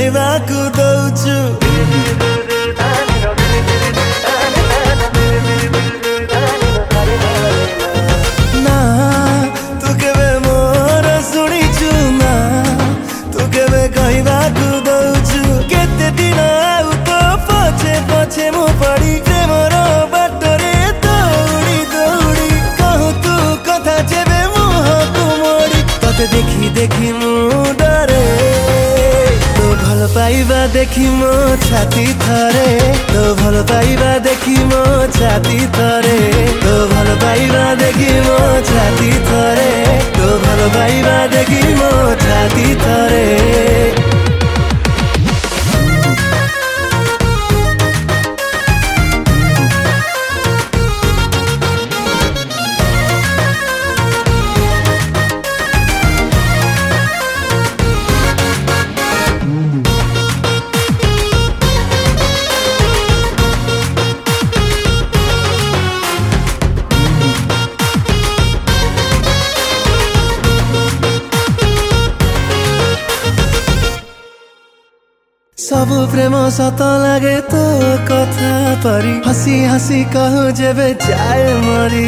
कहवाकु दौछु ना तू केबे मोर शुणिछु ना तू केबे कहवाकु दौछु केते दिन आउ तो पछे पछे मु पड़ी प्रेमर बाटरे दौड़ी दौड़ी कहू तू कथा जेबे मुहकु मोड़ी तते देखी देखी मु डरे तो भल पाइबा देखी मो छाती थरे तो भल पाइबा देखी मो छाती थरे तो भल पाइबा देखी मो छाती थरे तो भल पाइबा देखी मो छाती थरे सबु प्रेम सत लागे तो कथा परी हसी हसी कहू जेबे जाए मरी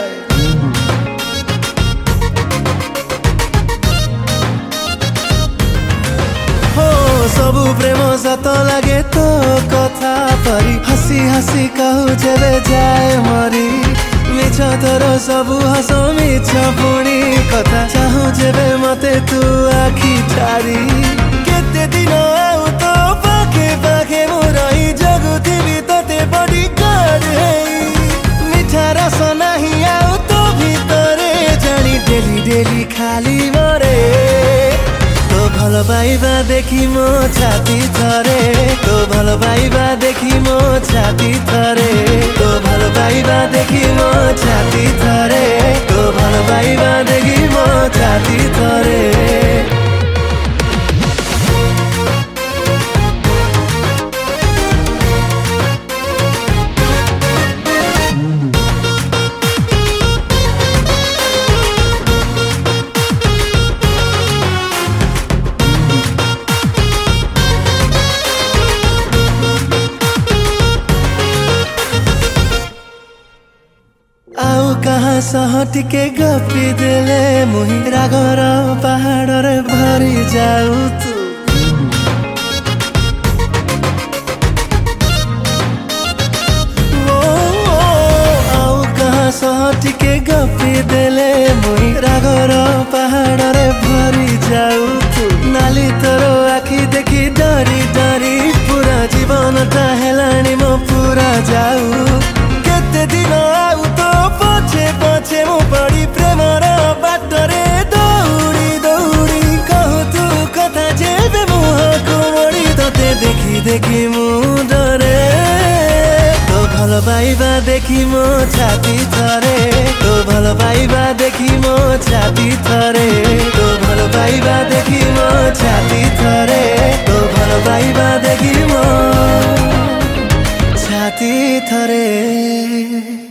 हो सबु प्रेम सत लागे तो कथा परी हसी हसी कहू जेबे जाए मरी मिछ तोर सबु हस मिछ पुणी कथा चाहू जेबे मते तू आखि ठारी केते दिन आउ तो पाखे पाखे मु रही जगुथिबी तते बड़ी गार्ड हेई मिठा रस नाही आउ तो भितरे जानी डेली डेली खाली मरे तो भल पाइबा देखी मो छाती थरे तो भल पाइबा देखी मो छाती थरे तो भल पाइबा देखी मो छाती थरे तो भल पाइबा देखी मो छाती थरे आउ कहाँ सह टिके गपी देले मुही रागर पहाड़ रे भरी जाऊ तू आउ कहाँ सह टिके गपी देले मुही रागर पहाड़ रे भरी जाऊ तू नाली तोर आखि देखी डरी डरी पूरा जीवन टा हेलाणी मो पूरा जाऊ केते दिन आउ तो पछे पछे मु पड़ी प्रेमर बाटरे दौड़ी दौड़ी कहू तू कथा जेबे मुहकु मोड़ी तते देखी देखी मु डरे तो भल पाइबा देखी मो छाती थरे तो भल पाइबा देखी मो छाती थरे तो भल पाइबा देखी मो छाती थरे तो भल पाइबा देखी मो छाती थरे